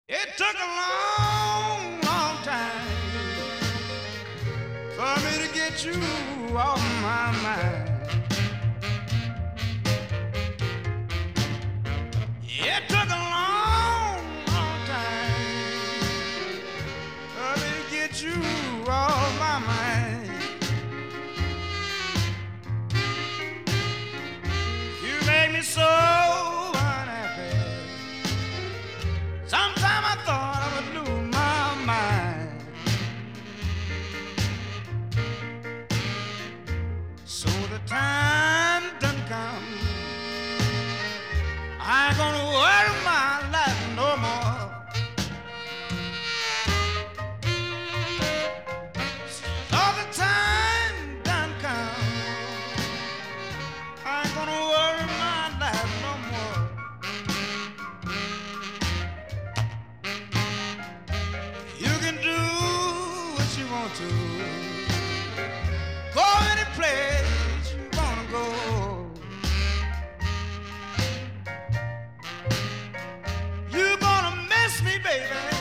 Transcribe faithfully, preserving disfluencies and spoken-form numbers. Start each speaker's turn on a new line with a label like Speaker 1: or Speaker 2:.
Speaker 1: It took a long, long time for me to get you off my mind. It took a long, long time for me to get you off my mind. You make me so unhappy. Sometime I thought I would lose my mind. So the time done come. I ain't gonna worry my life no more. So the time done come. I ain't gonna worry my life no more. You can do what you want to. Go any place you wanna go. You gonna miss me, baby.